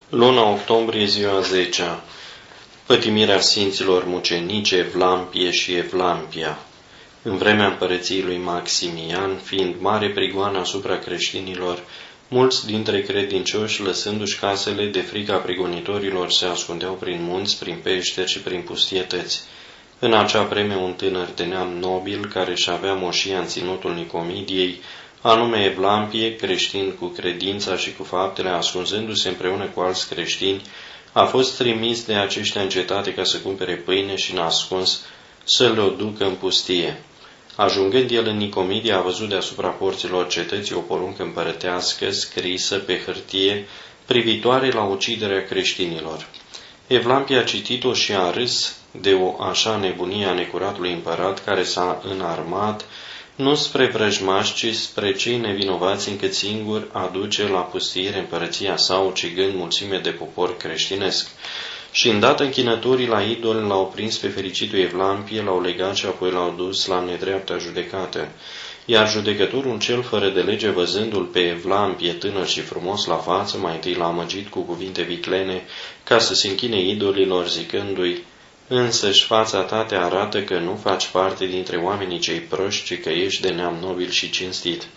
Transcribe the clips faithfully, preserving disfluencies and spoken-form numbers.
Luna octombrie, ziua zecea. Pătimirea sfinților mucenici Evlampie și Evlampia. În vremea împărăției lui Maximian, fiind mare prigoană asupra creștinilor, mulți dintre credincioși, lăsându-și casele de frica prigonitorilor, se ascundeau prin munți, prin peșteri și prin pustietăți. În acea vreme, un tânăr de neam nobil, care își avea moșia în ținutul Nicomidiei, anume Evlampie, creștin cu credința și cu faptele, ascunzându-se împreună cu alți creștini, a fost trimis de aceștia în cetate ca să cumpere pâine și, nascuns, să le-o ducă în pustie. Ajungând el în Nicomidie, a văzut deasupra porților cetății o poruncă împărătească scrisă pe hârtie privitoare la uciderea creștinilor. Evlampie a citit-o și a râs de o așa nebunie a necuratului împărat, care s-a înarmat nu spre vrăjmași, ci spre cei nevinovați, încât singur aduce la pustiere împărăția sa, ucigând mulțime de popor creștinesc. Și îndată închinătorii la idol l-au prins pe fericitul Evlampie, l-au legat și apoi l-au dus la nedreapta judecată. Iar judecătorul cel fără de lege, văzându-l pe Evlampie tânăr și frumos la față, mai întâi l-a amăgit cu cuvinte viclene ca să se închine idolilor, zicându-i: însăși fața ta te arată că nu faci parte dintre oamenii cei proști, ci că ești de neam nobil și cinstit.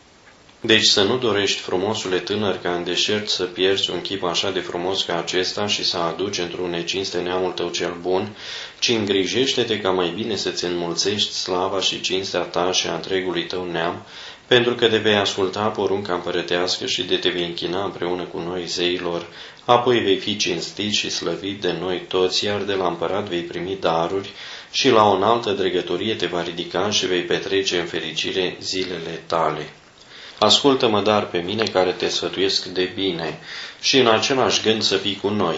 Deci să nu dorești, frumosule tânăr, ca în deșert să pierzi un chip așa de frumos ca acesta și să aduci într-o necinste neamul tău cel bun, ci îngrijește-te ca mai bine să-ți înmulțești slava și cinstea ta și a întregului tău neam, pentru că te vei asculta porunca împărătească și de te vei închina împreună cu noi zeilor, apoi vei fi cinstit și slăvit de noi toți, iar de la împărat vei primi daruri și la o înaltă dregătorie te va ridica și vei petrece în fericire zilele tale. Ascultă-mă dar pe mine, care te sfătuiesc de bine, și în același gând să fii cu noi.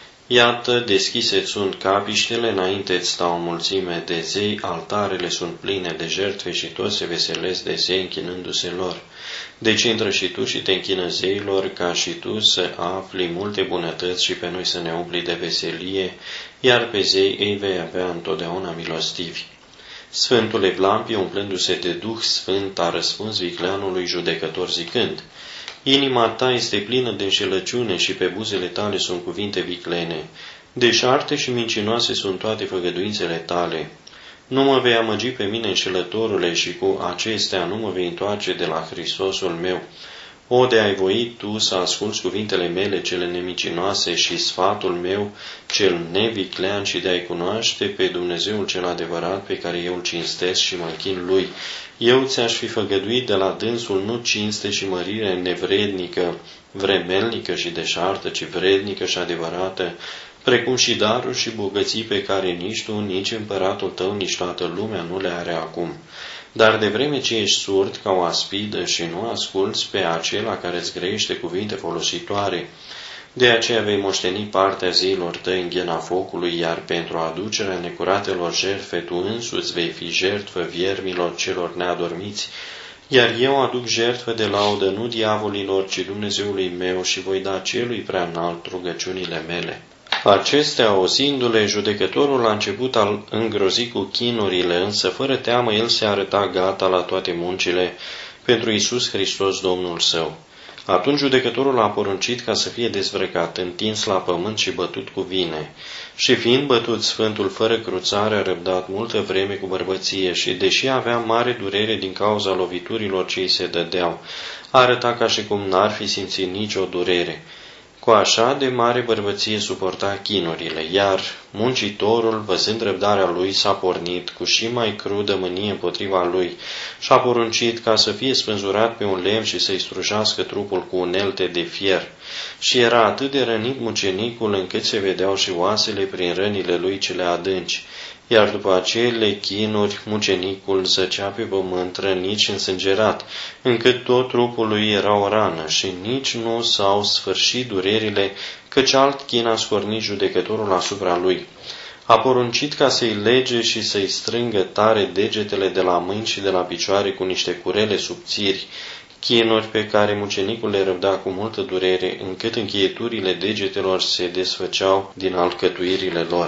Iată, deschise sunt capiștele, înainte-ți stau o mulțime de zei, altarele sunt pline de jertfe și toți se veselesc de zei închinându-se lor. Deci intră și tu și te închină zeilor, ca și tu să afli multe bunătăți și pe noi să ne umpli de veselie, iar pe zei ei vei avea întotdeauna milostivi. Sfântul Evlampie, umplându-se de Duh Sfânt, a răspuns vicleanului judecător zicând: inima ta este plină de înșelăciune și pe buzele tale sunt cuvinte viclene. Deșarte și mincinoase sunt toate făgăduințele tale. Nu mă vei amăgi pe mine, înșelătorule, și cu acestea nu mă vei întoarce de la Hristosul meu. O, de ai voit tu să asculți cuvintele mele cele nemicinoase și sfatul meu cel neviclean și de a-i cunoaște pe Dumnezeul cel adevărat, pe care eu îl cinstesc și mă închin lui. Eu ți-aș fi făgăduit de la dânsul nu cinste și mărire nevrednică, vremelnică și deșartă, ci vrednică și adevărată, precum și daruri și bogății pe care nici tu, nici împăratul tău, nici toată lumea nu le are acum. Dar de vreme ce ești surd ca o aspidă și nu asculți pe acela care îți grăiește cuvinte folositoare, de aceea vei moșteni partea zeilor tăi în ghena focului, iar pentru aducerea necuratelor jertfe tu însuți vei fi jertfă viermilor celor neadormiți, iar eu aduc jertfă de laudă nu diavolilor, ci Dumnezeului meu, și voi da celui prea înalt rugăciunile mele. Acestea, auzindu-le, judecătorul a început a îngrozi cu chinurile, însă fără teamă el se arăta gata la toate muncile pentru Iisus Hristos, Domnul său. Atunci judecătorul a poruncit ca să fie dezbrăcat, întins la pământ și bătut cu vine. Și fiind bătut, Sfântul fără cruțare a răbdat multă vreme cu bărbăție și, deși avea mare durere din cauza loviturilor ce îi se dădeau, arăta ca și cum n-ar fi simțit nicio durere. Cu așa de mare bărbăție suporta chinurile, iar muncitorul, văzând răbdarea lui, s-a pornit cu și mai crudă mânie împotriva lui și a poruncit ca să fie spânzurat pe un lemn și să-i strujească trupul cu unelte de fier. Și era atât de rănit mucenicul, încât se vedeau și oasele prin rănile lui cele adânci. Iar după acele chinuri, mucenicul zăcea pe pământ, rănit și însângerat, încât tot trupul lui era o rană și nici nu s-au sfârșit durerile, căci alt chin a scornit judecătorul asupra lui. A poruncit ca să-i lege și să-i strângă tare degetele de la mâini și de la picioare cu niște curele subțiri, chinuri pe care mucenicul le răbda cu multă durere, încât încheieturile degetelor se desfăceau din alcătuirile lor.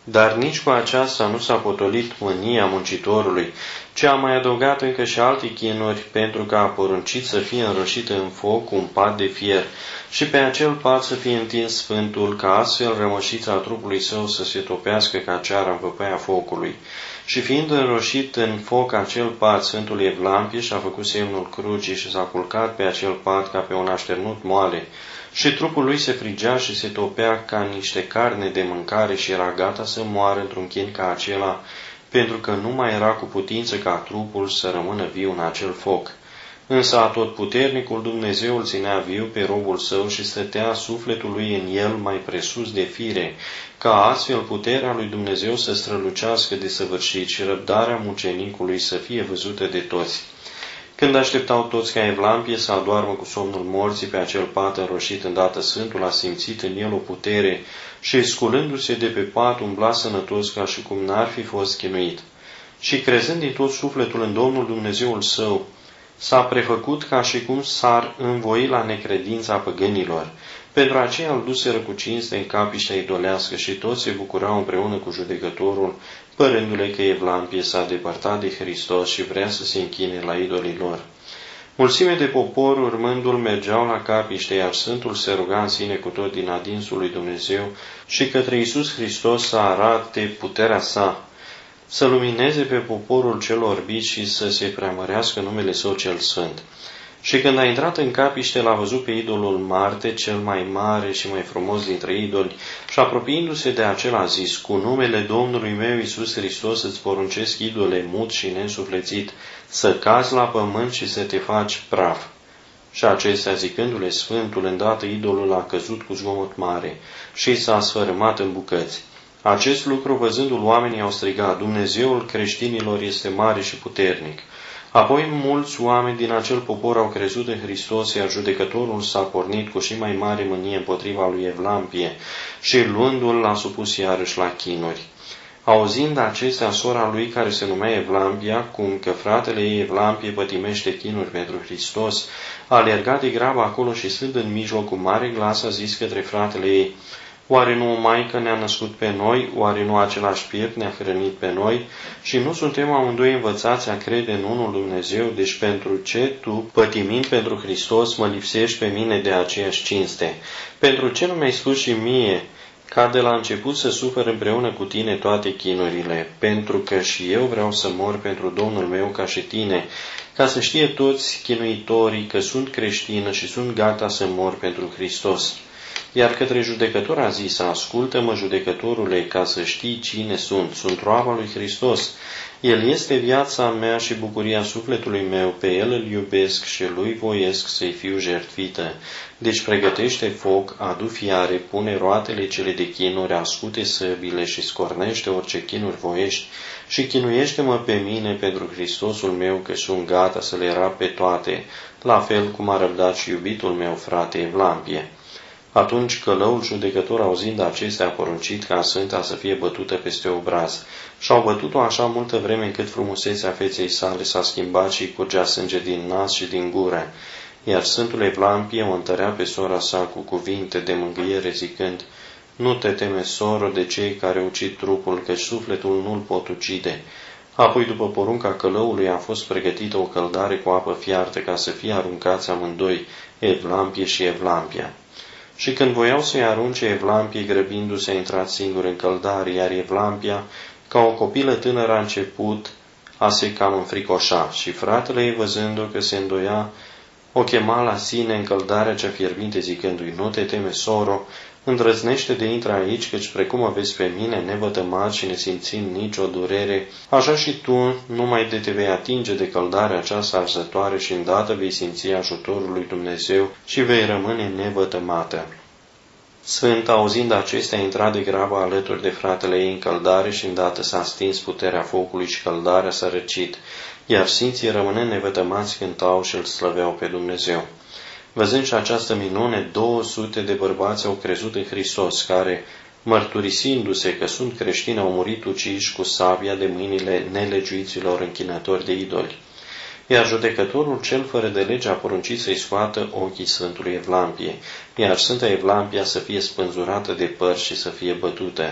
Dar nici cu aceasta nu s-a potolit mânia muncitorului, ci a mai adăugat încă și alte chinuri, pentru că a poruncit să fie înroșit în foc un pat de fier și pe acel pat să fie întins sfântul, ca astfel rămășița trupului său să se topească ca ceara în văpaia focului. Și fiind înroșit în foc acel pat, Sfântul Evlampie și-a făcut semnul crucii și s-a culcat pe acel pat ca pe un așternut moale, și trupul lui se frigea și se topea ca niște carne de mâncare și era gata să moară într-un chin ca acela, pentru că nu mai era cu putință ca trupul să rămână viu în acel foc. Însă atotputernicul Dumnezeu îl ținea viu pe robul său și stătea sufletul lui în el mai presus de fire, ca astfel puterea lui Dumnezeu să strălucească de săvârșit și răbdarea mucenicului să fie văzută de toți. Când așteptau toți ca Evlampie să adoarmă cu somnul morții pe acel pat înroșit, îndată Sfântul a simțit în el o putere și, sculându-se de pe pat, umbla sănătos ca și cum n-ar fi fost chinuit. Și crezând din tot sufletul în Domnul Dumnezeul său, s-a prefăcut ca și cum s-ar învoi la necredința păgânilor. Pentru aceea îl duseră cu cinste în capiștea idolească și toți se bucurau împreună cu judecătorul, părându-le că Evlampie s-a depărtat de Hristos și vrea să se închine la idolii lor. Mulțime de popor, urmându-l, mergeau la capiște, iar Sfântul se ruga în sine cu tot din adinsul lui Dumnezeu și către Iisus Hristos să arate puterea sa, să lumineze pe poporul cel orbit și să se preamărească numele Său cel Sfânt. Și când a intrat în capiște, l-a văzut pe idolul Marte, cel mai mare și mai frumos dintre idoli, și apropiindu-se de acela a zis: cu numele Domnului meu Iisus Hristos îți poruncesc, idole mut și neînsuflețit, să cazi la pământ și să te faci praf. Și acestea, zicându-le Sfântul, îndată idolul a căzut cu zgomot mare și s-a sfărâmat în bucăți. Acest lucru, văzându-l, oamenii au strigat: Dumnezeul creștinilor este mare și puternic. Apoi mulți oameni din acel popor au crezut în Hristos, iar judecătorul s-a pornit cu și mai mare mânie împotriva lui Evlampie și, luându-l, l-a supus iarăși la chinuri. Auzind acestea, sora lui, care se numea Evlampia, cum că fratele ei Evlampie pătimește chinuri pentru Hristos, a alergat de grabă acolo și, stând în mijloc cu mare glas, a zis către fratele ei: oare nu o maică ne-a născut pe noi? Oare nu același piept ne-a hrănit pe noi? Și nu suntem amândoi învățați a crede în unul Dumnezeu? Deci pentru ce tu, pătimind pentru Hristos, mă lipsești pe mine de aceeași cinste? Pentru ce nu mi-ai spus și mie ca de la început să sufăr împreună cu tine toate chinurile? Pentru că și eu vreau să mor pentru Domnul meu ca și tine, ca să știe toți chinuitorii că sunt creștină și sunt gata să mor pentru Hristos. Iar către judecător a zis: ascultă-mă, judecătorule, ca să știi cine sunt. Sunt roaba lui Hristos. El este viața mea și bucuria sufletului meu. Pe El îl iubesc și lui voiesc să-i fiu jertfită. Deci pregătește foc, adu fiare, pune roatele cele de chinuri, ascute săbile și scornește orice chinuri voiești și chinuiește-mă pe mine pentru Hristosul meu, că sunt gata să le rap pe toate, la fel cum a răbdat și iubitul meu frate Evlampie. Atunci călăul judecător, auzind acestea, a poruncit ca sfânta să fie bătută peste obraz. Și-au bătut-o așa multă vreme încât frumusețea feței sale s-a schimbat și curgea sânge din nas și din gură. Iar Sfântul Evlampie o întărea pe sora sa cu cuvinte de mângâiere, zicând: nu te teme, soro, de cei care ucid trupul, căci sufletul nu-l pot ucide. Apoi, după porunca călăului, a fost pregătită o căldare cu apă fiartă ca să fie aruncați amândoi, Evlampie și Evlampia. Și când voiau să-i arunce, Evlampie, grăbindu-se, a intrat singur în căldare, iar Evlampia, ca o copilă tânără, a început a se cam înfricoșa. Și fratele ei, văzându că se îndoia, o chema la sine în căldarea cea fierbinte, zicându-i: nu te teme, soro, îndrăznește de intra aici, căci precum mă vezi pe mine, nevătămat și nesimțind nicio durere, așa și tu numai de te vei atinge de căldarea aceasta arzătoare și îndată vei simți ajutorul lui Dumnezeu și vei rămâne nevătămată. Sfânta, auzind acestea, a intrat de grabă alături de fratele ei în căldare și îndată s-a stins puterea focului și căldarea s-a răcit, iar sfinții, rămânând nevătămați, cântau și îl slăveau pe Dumnezeu. Văzând și această minune, două sute de bărbați au crezut în Hristos, care, mărturisindu-se că sunt creștini, au murit uciși cu sabia de mâinile nelegiuiților închinători de idoli. Iar judecătorul cel fără de lege a poruncit să-i scoată ochii Sfântului Evlampie, iar Sfânta Evlampia să fie spânzurată de păr și să fie bătută.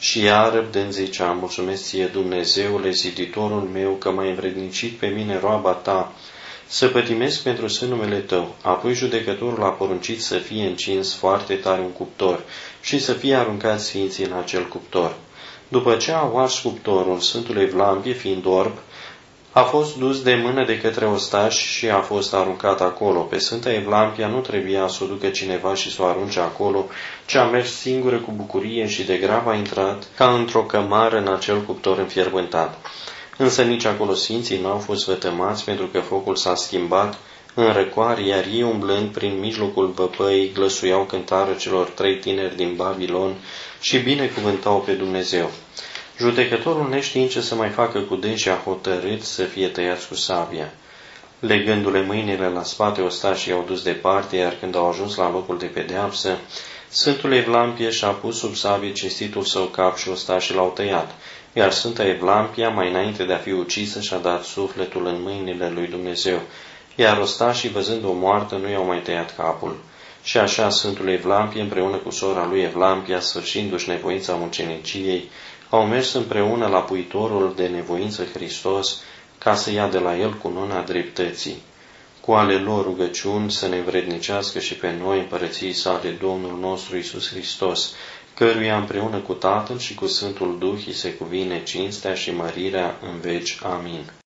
Și ea, răbdând, zicea: mulțumesc ție, Dumnezeule, ziditorul meu, că m-ai învrednicit pe mine, roaba ta, să pătimesc pentru sânumele tău. Apoi judecătorul a poruncit să fie încins foarte tare un cuptor și să fie aruncați sfinții în acel cuptor. După ce au ars cuptorul, Sfântul Evlampie, fiind orb, a fost dus de mână de către ostași și a fost aruncat acolo. Pe Sfânta Evlampia nu trebuia să o ducă cineva și să o arunce acolo, ci a mers singură cu bucurie și de grav a intrat ca într-o cămară în acel cuptor înfierbântat. Însă nici acolo sfinții nu au fost vătămați, pentru că focul s-a schimbat în răcoare, iar ei, umblând prin mijlocul văpăii, glăsuiau cântară celor trei tineri din Babilon și binecuvântau pe Dumnezeu. Judecătorul, neștiind ce să mai facă cu dânsi, a hotărât să fie tăiați cu sabia. Legându-le mâinile la spate, ostașii i-au dus departe, iar când au ajuns la locul de pedeapsă, Sfântul Evlampie și-a pus sub sabie cinstitul său cap și ostașii l-au tăiat, iar Sfânta Evlampia, mai înainte de a fi ucisă, și-a dat sufletul în mâinile lui Dumnezeu, iar ostașii, văzând-o moartă, nu i-au mai tăiat capul. Și așa Sfântul Evlampie, împreună cu sora lui Evlampia, sfârșindu-și nevoința muceniciei, au mers împreună la puitorul de nevoință Hristos, ca să ia de la el cununa dreptății. Cu ale lor rugăciuni să ne învrednicească și pe noi împărăției sale Domnul nostru Iisus Hristos, căruia împreună cu Tatăl și cu Sfântul Duh îi se cuvine cinstea și mărirea în veci. Amin.